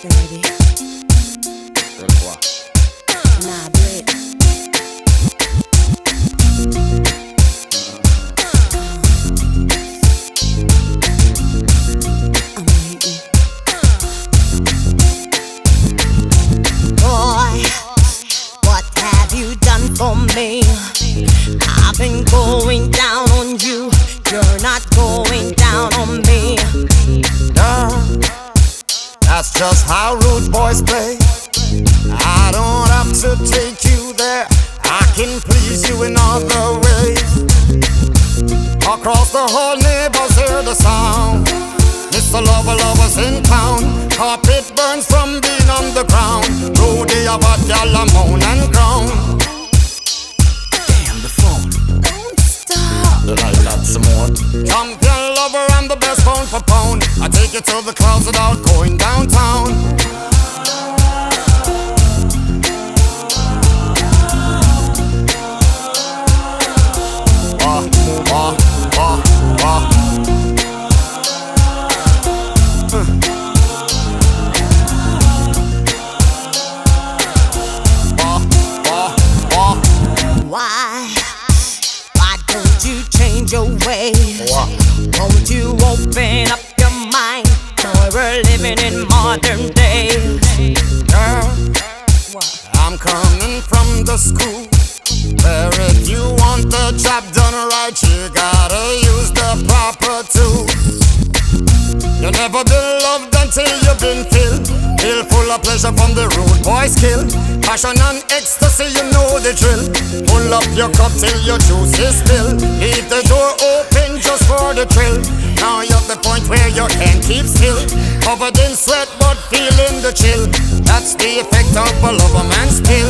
You ready? Ready for what? Nah, do it. I'm waiting. Boy, what have you done for me? I've been going down on you. You're not going down on me. Girl, that's just how rude boys play. I don't have to take you there. I can please you in other ways. Across the whole neighbors hear the sound. Mr. Lover's in town. Carpet burns from being on the ground. Rudy of a gal a moan and groan. Damn the phone. Don't stop. You like that some more? Champion lover, I'm the best pound for pound. I take you to the clouds without going downtown. Why don't you change your ways? Won't you open up your mind? Boy, we're living in modern days. Girl, I'm coming from the school where if you want the job done right, you gotta use the proper tools. You'll never been loved until you've been filled. Feel full of pleasure from the rude boy skill. Passion and ecstasy, you know the drill. Pull up your cup till your juice is spilled. Leave the door open just for the thrill. Now you're at the point where you can't keep still. Covered in sweat but feeling the chill. That's the effect of a lover man's pill.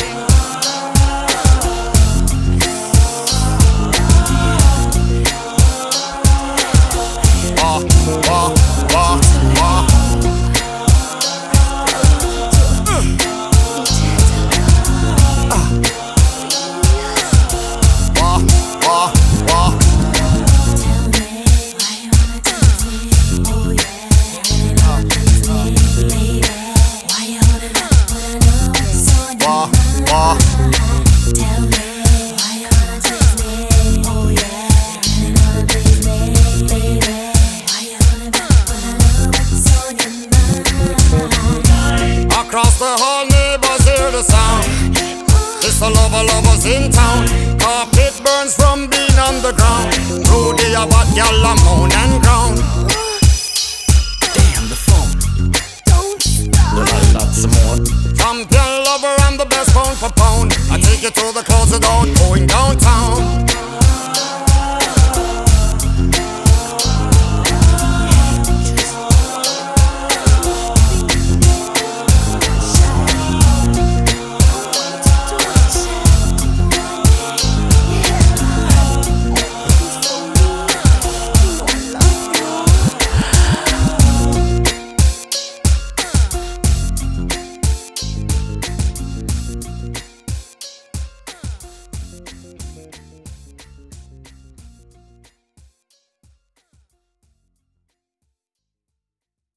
Across the whole neighbors hear the sound. It's the lover's in town. Carpet burns from being on the ground. Rudy a bad gal a moan and groan. Damn the phone. Don't stop. You like that some more? Champion lover, I'm the best pound for pound. I take you to the clouds without